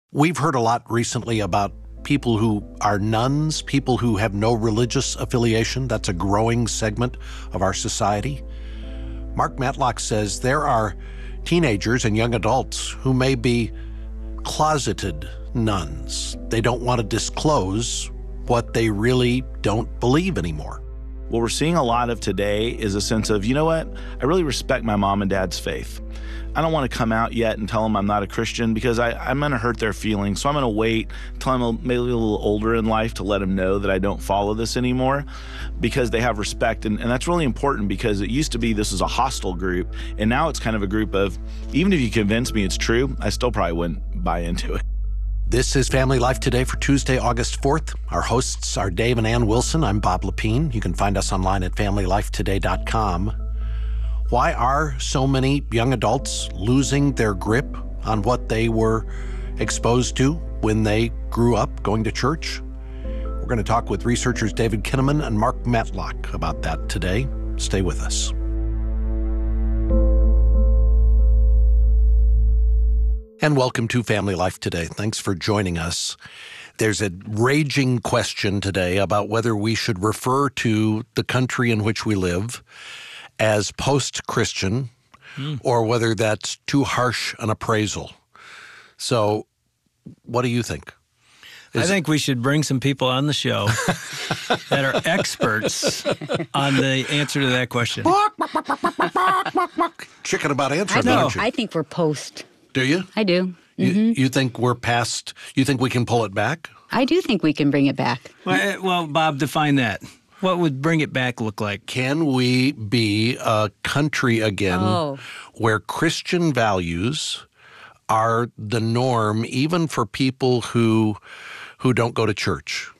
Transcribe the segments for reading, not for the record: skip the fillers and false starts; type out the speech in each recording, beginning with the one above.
We've heard a lot recently about people who are nuns, people who have no religious affiliation. That's a growing segment of our society. Mark Matlock says there are teenagers and young adults who may be closeted nuns. They don't want to disclose what they really don't believe anymore. What we're seeing a lot of today is a sense of, you know what, I really respect my mom and dad's faith. I don't want to come out yet and tell them I'm not a Christian because I'm going to hurt their feelings. So I'm going to wait till I'm maybe a little older in life to let them know that I don't follow this anymore, because they have respect. And that's really important, because it used to be this is a hostile group. And now it's kind of a group of, even if you convince me it's true, I still probably wouldn't buy into it. This is Family Life Today for Tuesday, August 4th. Our hosts are Dave and Ann Wilson. I'm Bob Lepine. You can find us online at FamilyLifeToday.com. Why are so many young adults losing their grip on what they were exposed to when they grew up going to church? We're going to talk with researchers David Kinnaman and Mark Matlock about that today. Stay with us. And welcome to Family Life Today. Thanks for joining us. There's a raging question today about whether we should refer to the country in which we live as post-Christian, or whether that's too harsh an appraisal. So what do you think? I think we should bring some people on the show that are experts on the answer to that question. Chicken about answering, know. don't you? I think we're post. Do you? I do. You think we're past, you think we can pull it back? I do think we can bring it back. Well, Bob, define that. What would bring it back look like? Can we be a country again where Christian values are the norm, even for people who don't go to church?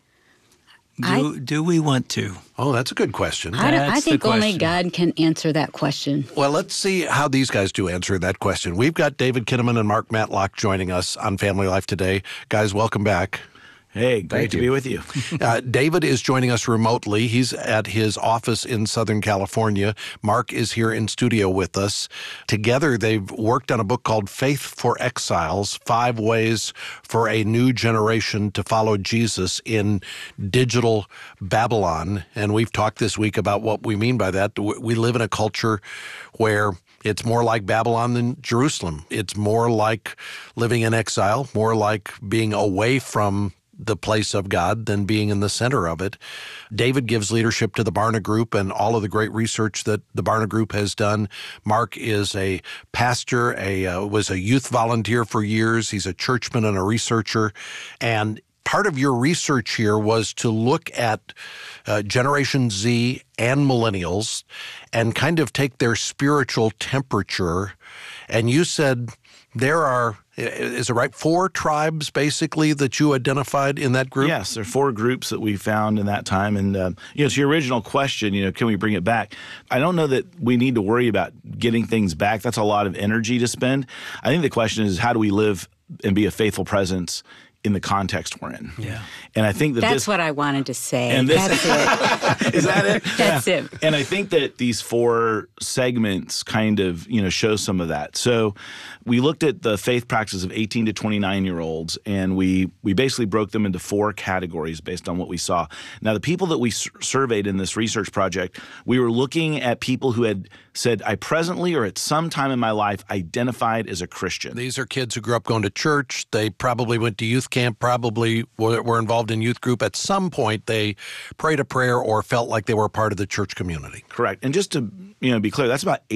Do we want to? Oh, that's a good question. I think only God can answer that question. Well, let's see how these guys do answer that question. We've got David Kinnaman and Mark Matlock joining us on Family Life Today. Guys, welcome back. Hey, great to be with you. David is joining us remotely. He's at his office in Southern California. Mark is here in studio with us. Together, they've worked on a book called Faith for Exiles, 5 Ways for a New Generation to Follow Jesus in Digital Babylon. And we've talked this week about what we mean by that. We live in a culture where it's more like Babylon than Jerusalem. It's more like living in exile, more like being away from the place of God than being in the center of it. David gives leadership to the Barna Group and all of the great research that the Barna Group has done. Mark is a pastor, was a youth volunteer for years. He's a churchman and a researcher. And part of your research here was to look at Generation Z and millennials and kind of take their spiritual temperature. And you said there are, is it right, 4 tribes basically that you identified in that group? Yes, there are 4 groups that we found in that time. And, to your original question, can we bring it back? I don't know that we need to worry about getting things back. That's a lot of energy to spend. I think the question is, how do we live and be a faithful presence in the context we're in? Yeah. And I think that's what I wanted to say. And that's it. Is that it? That's it. And I think that these 4 segments kind of, show some of that. So we looked at the faith practices of 18 to 29-year-olds, and we basically broke them into 4 categories based on what we saw. Now, the people that we surveyed in this research project, we were looking at people who had said, I presently or at some time in my life identified as a Christian. These are kids who grew up going to church. They probably went to youth camp, probably were involved in youth group. At some point, they prayed a prayer or felt like they were part of the church community. Correct. And just to be clear, that's about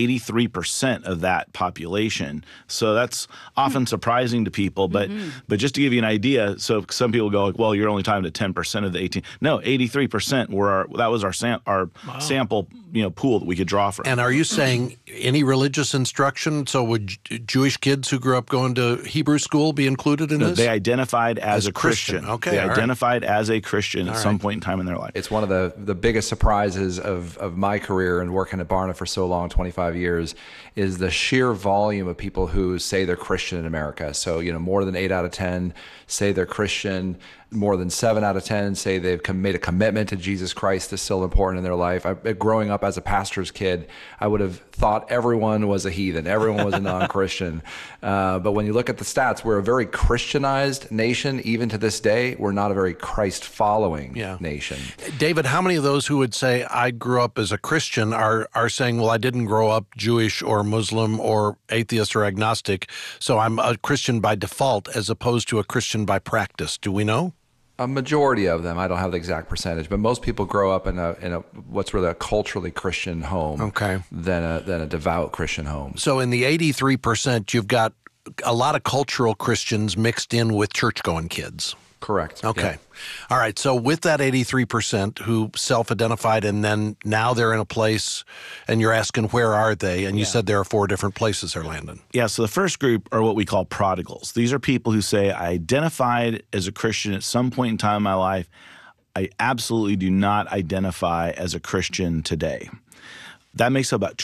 83% of that population. So that's often surprising to people. But just to give you an idea, so some people go, well, you're only talking to 10% of the 18. No, 83% that was our sample pool that we could draw from. And are you saying any religious instruction? So would Jewish kids who grew up going to Hebrew school be included in this? They identified as a Christian. Okay, they identified as a Christian at some point in time in their life. It's one of the biggest surprises of my career and working at Barna for so long, 25 years, is the sheer volume of people who say they're Christian in America. So, more than 8 out of 10 say they're Christian. more than 7 out of 10 say they've made a commitment to Jesus Christ that's still important in their life. Growing up as a pastor's kid, I would have thought everyone was a heathen, everyone was a non-Christian. But when you look at the stats, we're a very Christianized nation. Even to this day, we're not a very Christ-following nation. David, how many of those who would say, I grew up as a Christian are saying, well, I didn't grow up Jewish or Muslim or atheist or agnostic, so I'm a Christian by default as opposed to a Christian by practice? Do we know? A majority of them, I don't have the exact percentage, but most people grow up in a what's really a culturally Christian home than a devout Christian home. So in the 83%, you've got a lot of cultural Christians mixed in with church-going kids. Correct. Okay. Yeah. All right. So with that 83% who self-identified and then now they're in a place and you're asking where are they? And you said there are 4 different places they're landing. Yeah. So the first group are what we call prodigals. These are people who say, I identified as a Christian at some point in time in my life. I absolutely do not identify as a Christian today. That makes up about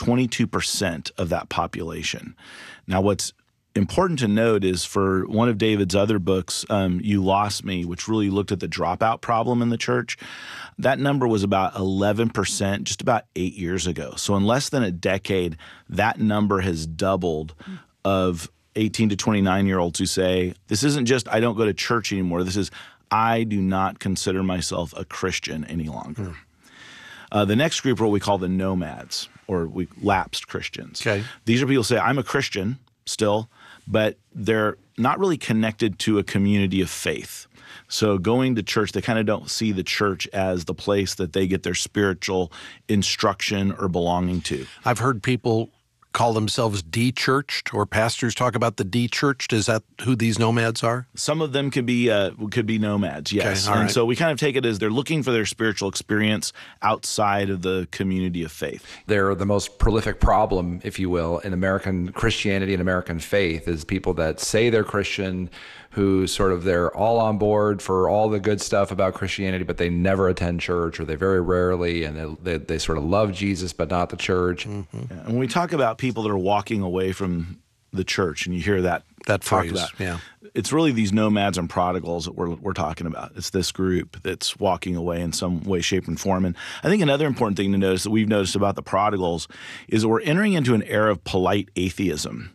22% of that population. Now, what's important to note is for one of David's other books, You Lost Me, which really looked at the dropout problem in the church, that number was about 11% just about 8 years ago. So in less than a decade, that number has doubled of 18 to 29-year-olds who say, this isn't just I don't go to church anymore. This is I do not consider myself a Christian any longer. The next group are what we call the nomads, or lapsed Christians. Okay. These are people who say, I'm a Christian still, but they're not really connected to a community of faith. So going to church, they kind of don't see the church as the place that they get their spiritual instruction or belonging to. I've heard people call themselves de-churched, or pastors talk about the de-churched. Is that who these nomads are? Some of them could be nomads, yes. Okay, all right. So we kind of take it as they're looking for their spiritual experience outside of the community of faith. They're the most prolific problem, if you will, in American Christianity and American faith is people that say they're Christian, who sort of they're all on board for all the good stuff about Christianity, but they never attend church, or they very rarely, and they sort of love Jesus but not the church. Mm-hmm. Yeah. And when we talk about people that are walking away from the church, and you hear that phrase, about, it's really these nomads and prodigals that we're talking about. It's this group that's walking away in some way, shape, and form. And I think another important thing to notice that we've noticed about the prodigals is that we're entering into an era of polite atheism,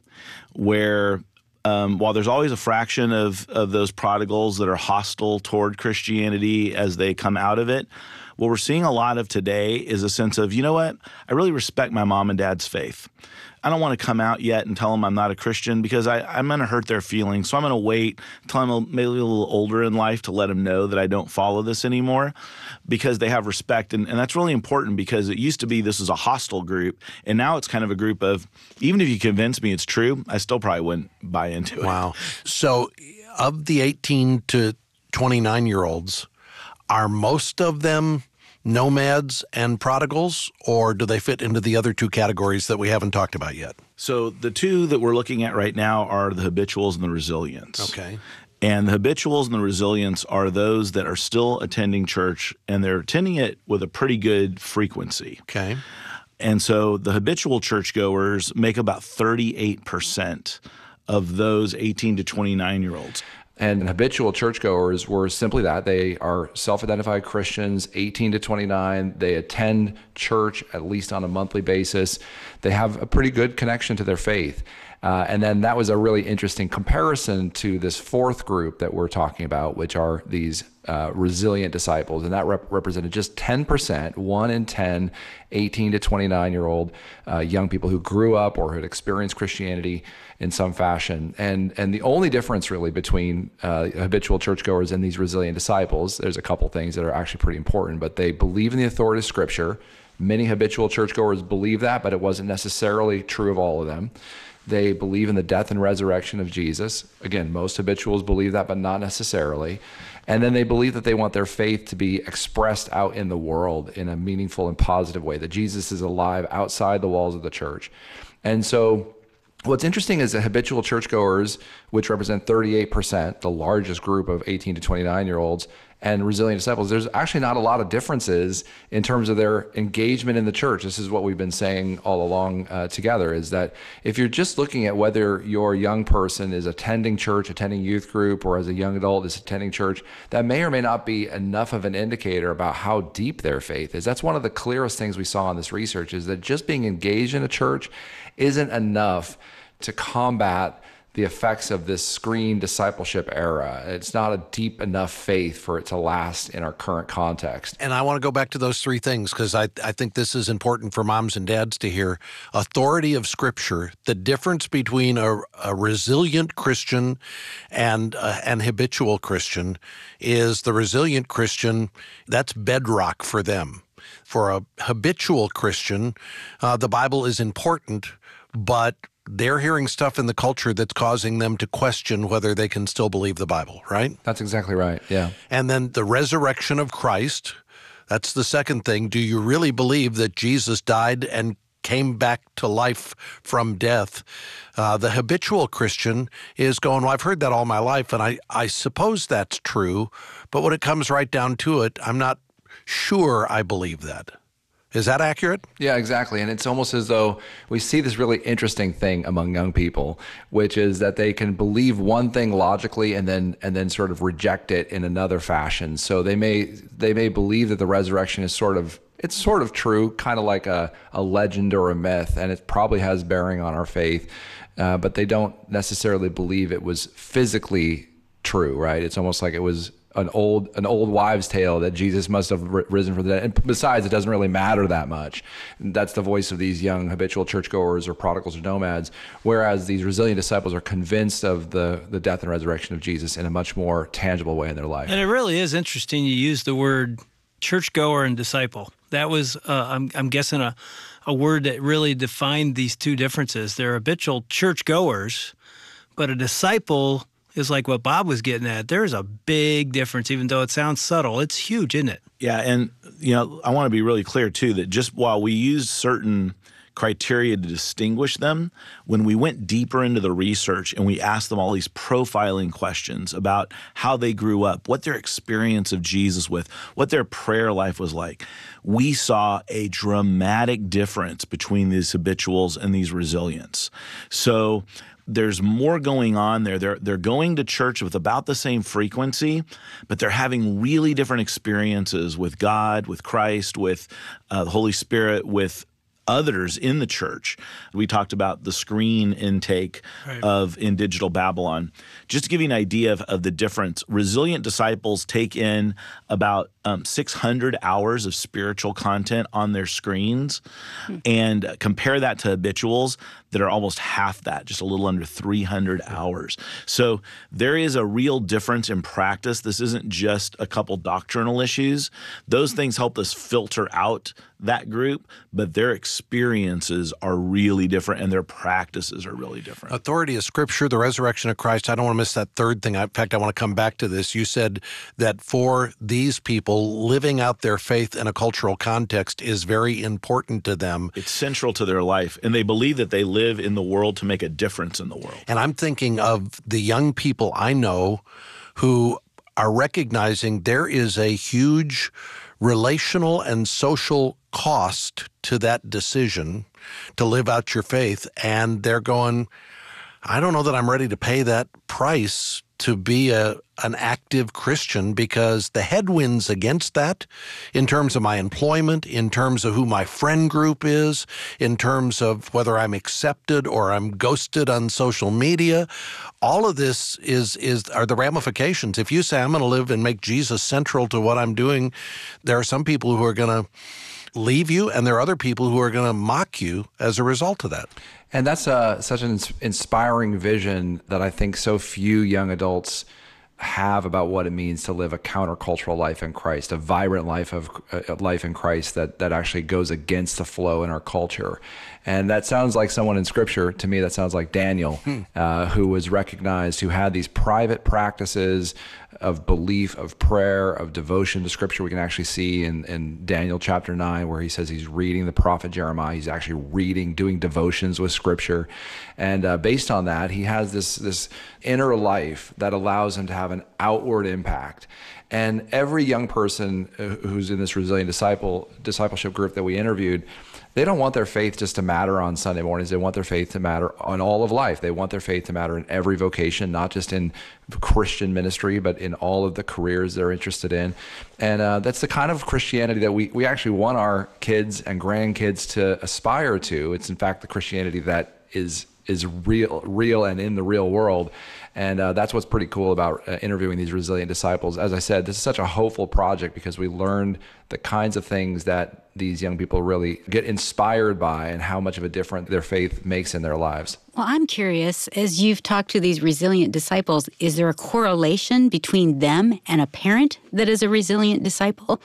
where while there's always a fraction of those prodigals that are hostile toward Christianity as they come out of it, what we're seeing a lot of today is a sense of, you know what, I really respect my mom and dad's faith. I don't want to come out yet and tell them I'm not a Christian because I'm going to hurt their feelings. So I'm going to wait till I'm maybe a little older in life to let them know that I don't follow this anymore, because they have respect. And that's really important, because it used to be this is a hostile group. And now it's kind of a group of, even if you convince me it's true, I still probably wouldn't buy into it. Wow. So of the 18 to 29-year-olds, are most of them nomads and prodigals, or do they fit into the other 2 categories that we haven't talked about yet? So the 2 that we're looking at right now are the habituals and the resilients. Okay. And the habituals and the resilients are those that are still attending church, and they're attending it with a pretty good frequency. Okay. And so the habitual churchgoers make about 38% of those 18 to 29-year-olds. And habitual churchgoers were simply that. They are self-identified Christians, 18 to 29. They attend church at least on a monthly basis. They have a pretty good connection to their faith. And then that was a really interesting comparison to this 4th group that we're talking about, which are these resilient disciples. And that represented just 10%, 1 in 10, 18 to 29-year-old young people who grew up or had experienced Christianity in some fashion. And the only difference really between habitual churchgoers and these resilient disciples, there's a couple things that are actually pretty important, but they believe in the authority of Scripture. Many habitual churchgoers believe that, but it wasn't necessarily true of all of them. They believe in the death and resurrection of Jesus. Again, most habituals believe that, but not necessarily. And then they believe that they want their faith to be expressed out in the world in a meaningful and positive way, that Jesus is alive outside the walls of the church. And so what's interesting is that habitual churchgoers, which represent 38%, the largest group of 18 to 29-year-olds, and resilient disciples, there's actually not a lot of differences in terms of their engagement in the church. This is what we've been saying all along together, is that if you're just looking at whether your young person is attending church, attending youth group, or as a young adult is attending church, that may or may not be enough of an indicator about how deep their faith is. That's one of the clearest things we saw in this research, is that just being engaged in a church isn't enough to combat the effects of this screen discipleship era. It's not a deep enough faith for it to last in our current context. And I want to go back to those three things, because I think this is important for moms and dads to hear. Authority of Scripture, the difference between a resilient Christian and an habitual Christian is the resilient Christian, that's bedrock for them. For a habitual Christian, the Bible is important, but they're hearing stuff in the culture that's causing them to question whether they can still believe the Bible, right? That's exactly right, yeah. And then the resurrection of Christ, that's the second thing. Do you really believe that Jesus died and came back to life from death? The habitual Christian is going, well, I've heard that all my life, and I suppose that's true, but when it comes right down to it, I'm not sure I believe that. Is that accurate? Yeah, exactly. And it's almost as though we see this really interesting thing among young people, which is that they can believe one thing logically and then sort of reject it in another fashion. So they may believe that the resurrection is sort of true, kind of like a legend or a myth, and it probably has bearing on our faith, but they don't necessarily believe it was physically true, right? It's almost like it was an old wives' tale that Jesus must have risen from the dead. And besides, it doesn't really matter that much. That's the voice of these young habitual churchgoers or prodigals or nomads, whereas these resilient disciples are convinced of the death and resurrection of Jesus in a much more tangible way in their life. And it really is interesting you use the word churchgoer and disciple. That was, I'm guessing, a word that really defined these two differences. They're habitual churchgoers, but a disciple is like what Bob was getting at. There's a big difference, even though it sounds subtle. It's huge, isn't it? Yeah, and I want to be really clear, too, that just while we use certain criteria to distinguish them, when we went deeper into the research and we asked them all these profiling questions about how they grew up, what their experience of Jesus with, what their prayer life was like, we saw a dramatic difference between these habituals and these resilients. So there's more going on there. They're going to church with about the same frequency, but they're having really different experiences with God, with Christ, with the Holy Spirit, with others in the church. We talked about the screen intake in Digital Babylon. Just to give you an idea of the difference, resilient disciples take in about 600 hours of spiritual content on their screens, and compare that to habituals that are almost half that, just a little under 300 hours. So there is a real difference in practice. This isn't just a couple doctrinal issues. Those things help us filter out that group, but their experiences are really different and their practices are really different. Authority of Scripture, the resurrection of Christ. I don't want to miss that third thing. In fact, I want to come back to this. You said that for these people, living out their faith in a cultural context is very important to them. It's central to their life, and they believe that they live in the world to make a difference in the world. And I'm thinking of the young people I know who are recognizing there is a huge relational and social cost to that decision to live out your faith. And they're going, I don't know that I'm ready to pay that price to be an active Christian, because the headwinds against that, in terms of my employment, in terms of who my friend group is, in terms of whether I'm accepted or I'm ghosted on social media, all of this are the ramifications. If you say I'm going to live and make Jesus central to what I'm doing, there are some people who are going to leave you, and there are other people who are going to mock you as a result of that. And that's such an inspiring vision that I think so few young adults have about what it means to live a countercultural life in Christ, a vibrant life in Christ that actually goes against the flow in our culture. And that sounds like someone in Scripture. To me, that sounds like Daniel, who was recognized, who had these private practices of belief, of prayer, of devotion to Scripture. We can actually see in Daniel chapter 9 where he says he's reading the prophet Jeremiah. He's actually doing devotions with Scripture. And based on that, he has this inner life that allows him to have have an outward impact. And every young person who's in this Resilient discipleship group that we interviewed, they don't want their faith just to matter on Sunday mornings. They want their faith to matter on all of life. They want their faith to matter in every vocation, not just in Christian ministry, but in all of the careers they're interested in. And that's the kind of Christianity that we actually want our kids and grandkids to aspire to. It's in fact the Christianity that is real and in the real world. And that's what's pretty cool about interviewing these resilient disciples. As I said, this is such a hopeful project because we learned the kinds of things that these young people really get inspired by and how much of a difference their faith makes in their lives. Well, I'm curious, as you've talked to these resilient disciples, is there a correlation between them and a parent that is a resilient disciple?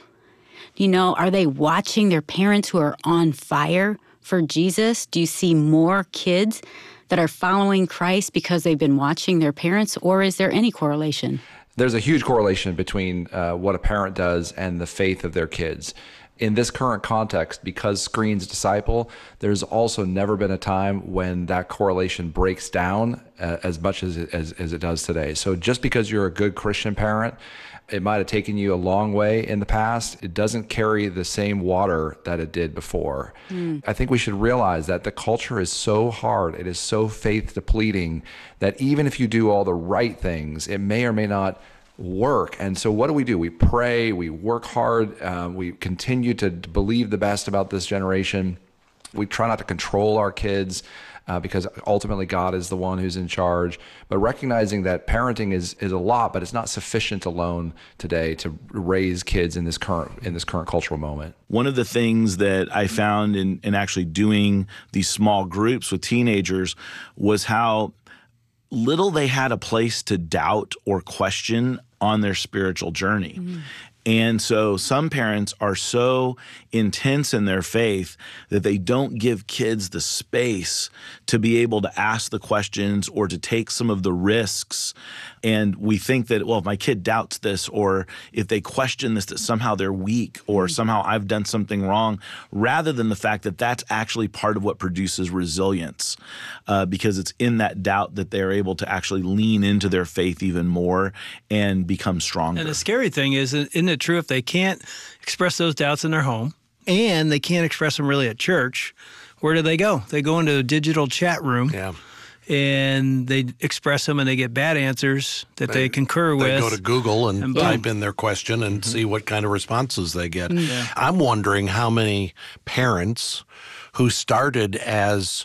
Are they watching their parents who are on fire for Jesus? Do you see more kids that are following Christ because they've been watching their parents, or is there any correlation? There's a huge correlation between what a parent does and the faith of their kids. In this current context, because screens disciple, there's also never been a time when that correlation breaks down as much as it does today. So just because you're a good Christian parent, it might have taken you a long way in the past, it doesn't carry the same water that it did before. I think we should realize that the culture is so hard, it is so faith depleting, that even if you do all the right things, it may or may not work. And so what do? We pray, we work hard, we continue to believe the best about this generation. We try not to control our kids because ultimately God is the one who's in charge. But recognizing that parenting is a lot, but it's not sufficient alone today to raise kids in this current cultural moment. One of the things that I found in actually doing these small groups with teenagers was how little they had a place to doubt or question on their spiritual journey. Mm-hmm. And so some parents are so intense in their faith that they don't give kids the space to be able to ask the questions or to take some of the risks. And we think that, well, if my kid doubts this, or if they question this, that somehow they're weak, or somehow I've done something wrong, rather than the fact that that's actually part of what produces resilience, because it's in that doubt that they're able to actually lean into their faith even more and become stronger. And the scary thing is, isn't it true, if they can't express those doubts in their home and they can't express them really at church, where do they go? They go into a digital chat room. Yeah. And they express them and they get bad answers that they concur with. They go to Google and type in their question and see what kind of responses they get. Yeah. I'm wondering how many parents who started as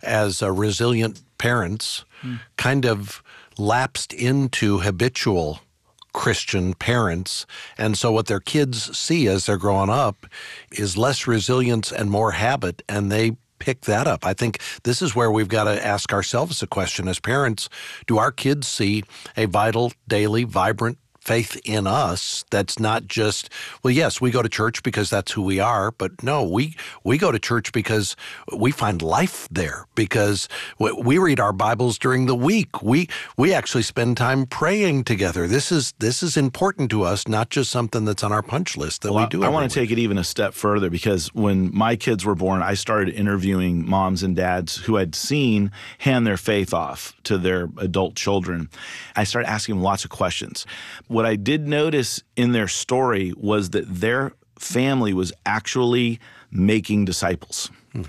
resilient parents kind of lapsed into habitual Christian parents. And so what their kids see as they're growing up is less resilience and more habit, and they pick that up. I think this is where we've got to ask ourselves a question as parents. Do our kids see a vital, daily, vibrant faith in us that's not just, well, yes, we go to church because that's who we are, but no, we go to church because we find life there, because we read our Bibles during the week. We actually spend time praying together. This is important to us, not just something that's on our punch list that we do. I want to take it even a step further, because when my kids were born, I started interviewing moms and dads who had seen hand their faith off to their adult children. I started asking them lots of questions. What I did notice in their story was that their family was actually making disciples.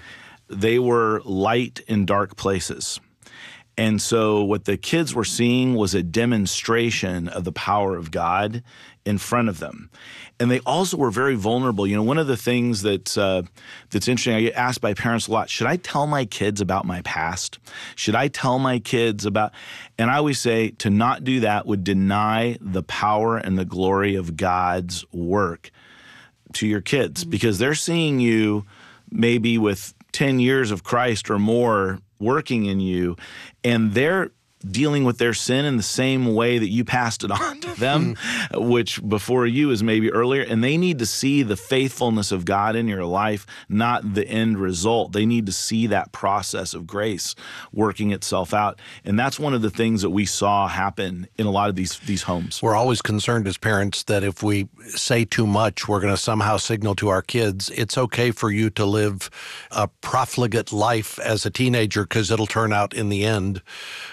They were light in dark places. And so what the kids were seeing was a demonstration of the power of God in front of them. And they also were very vulnerable. You know, one of the things that's interesting, I get asked by parents a lot, should I tell my kids about my past? Should I tell my kids about, and I always say to not do that would deny the power and the glory of God's work to your kids, because they're seeing you maybe with 10 years of Christ or more working in you, and they're dealing with their sin in the same way that you passed it on to them, which before you is maybe earlier. And they need to see the faithfulness of God in your life, not the end result. They need to see that process of grace working itself out. And that's one of the things that we saw happen in a lot of these homes. We're always concerned as parents that if we say too much, we're going to somehow signal to our kids, it's okay for you to live a profligate life as a teenager because it'll turn out in the end. But what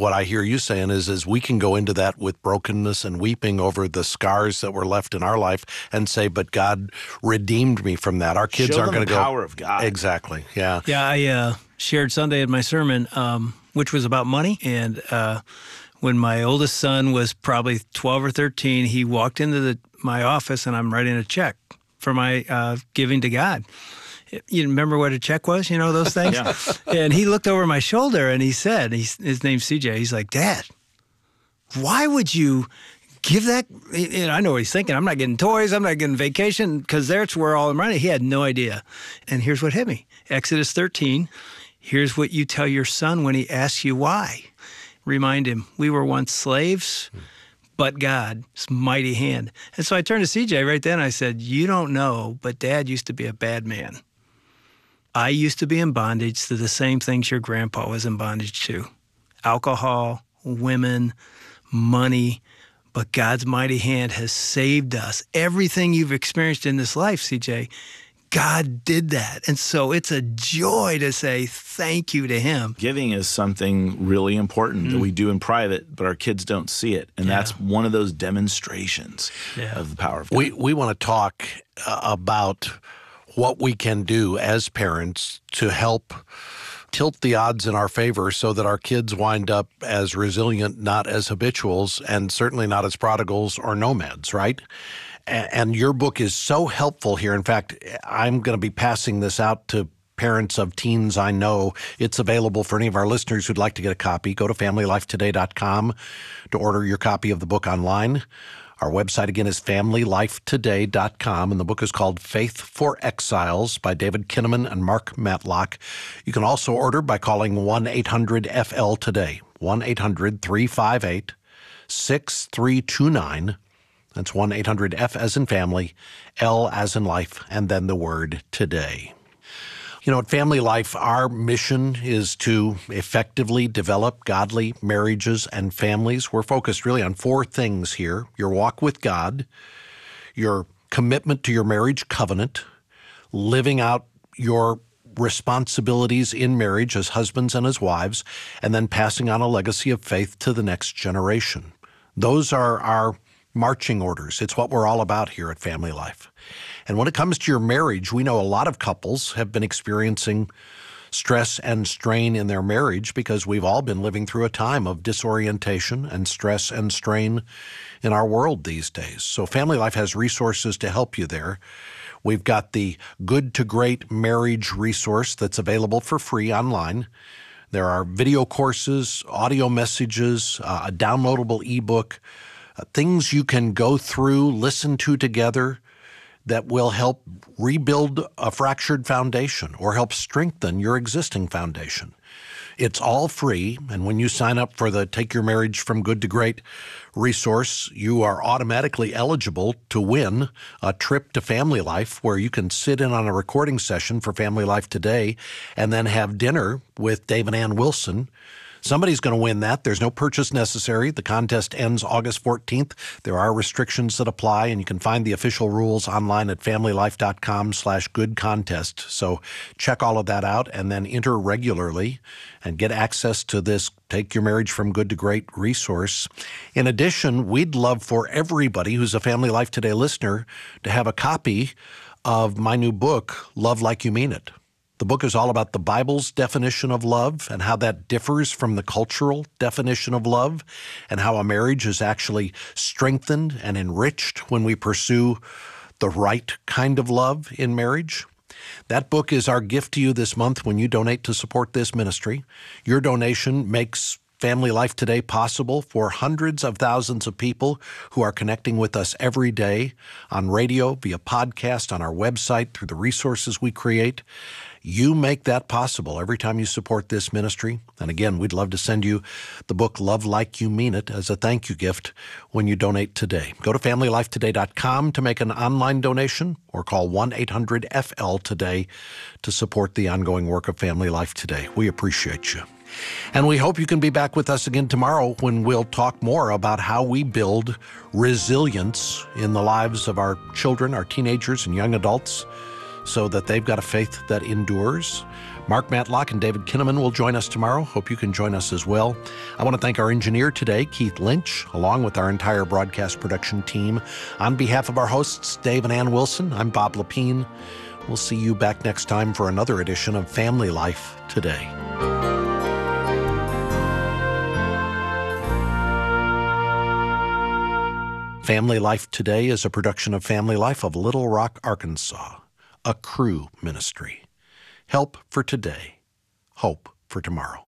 what I hear you saying is we can go into that with brokenness and weeping over the scars that were left in our life and say, but God redeemed me from that. Our kids aren't going to go. The power of God. Exactly. Yeah. Yeah. I shared Sunday in my sermon, which was about money. And when my oldest son was probably 12 or 13, he walked into my office and I'm writing a check for my giving to God. You remember what a check was? You know those things? Yeah. And he looked over my shoulder and he said, his name's CJ, he's like, Dad, why would you give that? And I know what he's thinking. I'm not getting toys. I'm not getting vacation because that's where all the money. He had no idea. And here's what hit me. Exodus 13, here's what you tell your son when he asks you why. Remind him, we were once slaves, but God's mighty hand. And so I turned to CJ right then and I said, you don't know, but Dad used to be a bad man. I used to be in bondage to the same things your grandpa was in bondage to. Alcohol, women, money, but God's mighty hand has saved us. Everything you've experienced in this life, CJ, God did that. And so it's a joy to say thank you to him. Giving is something really important that we do in private, but our kids don't see it. And that's one of those demonstrations of the power of God. We want to talk about what we can do as parents to help tilt the odds in our favor so that our kids wind up as resilient, not as habituals, and certainly not as prodigals or nomads, right? And your book is so helpful here. In fact, I'm going to be passing this out to parents of teens I know. It's available for any of our listeners who'd like to get a copy. Go to FamilyLifeToday.com to order your copy of the book online. Our website, again, is FamilyLifeToday.com, and the book is called Faith for Exiles by David Kinnaman and Mark Matlock. You can also order by calling 1-800-FL-TODAY, 1-800-358-6329. That's 1-800-F as in family, L as in life, and then the word today. You know, at Family Life, our mission is to effectively develop godly marriages and families. We're focused really on four things here: your walk with God, your commitment to your marriage covenant, living out your responsibilities in marriage as husbands and as wives, and then passing on a legacy of faith to the next generation. Those are our marching orders. It's what we're all about here at Family Life. And when it comes to your marriage, we know a lot of couples have been experiencing stress and strain in their marriage because we've all been living through a time of disorientation and stress and strain in our world these days. So Family Life has resources to help you there. We've got the Good to Great Marriage resource that's available for free online. There are video courses, audio messages, a downloadable ebook, things you can go through, listen to together that will help rebuild a fractured foundation or help strengthen your existing foundation. It's all free, and when you sign up for the Take Your Marriage from Good to Great resource, you are automatically eligible to win a trip to Family Life where you can sit in on a recording session for Family Life Today and then have dinner with Dave and Ann Wilson. Somebody's going to win that. There's no purchase necessary. The contest ends August 14th. There are restrictions that apply, and you can find the official rules online at familylife.com/goodcontest. So check all of that out and then enter regularly and get access to this Take Your Marriage from Good to Great resource. In addition, we'd love for everybody who's a Family Life Today listener to have a copy of my new book, Love Like You Mean It. The book is all about the Bible's definition of love and how that differs from the cultural definition of love, and how a marriage is actually strengthened and enriched when we pursue the right kind of love in marriage. That book is our gift to you this month when you donate to support this ministry. Your donation makes Family Life Today possible for hundreds of thousands of people who are connecting with us every day on radio, via podcast, on our website, through the resources we create. You make that possible every time you support this ministry. And again, we'd love to send you the book Love Like You Mean It as a thank you gift when you donate today. Go to FamilyLifeToday.com to make an online donation or call 1-800-FL-TODAY to support the ongoing work of Family Life Today. We appreciate you. And we hope you can be back with us again tomorrow when we'll talk more about how we build resilience in the lives of our children, our teenagers, and young adults, so that they've got a faith that endures. Mark Matlock and David Kinnaman will join us tomorrow. Hope you can join us as well. I want to thank our engineer today, Keith Lynch, along with our entire broadcast production team. On behalf of our hosts, Dave and Ann Wilson, I'm Bob Lepine. We'll see you back next time for another edition of Family Life Today. Family Life Today is a production of Family Life of Little Rock, Arkansas, a Cru ministry. Help for today, hope for tomorrow.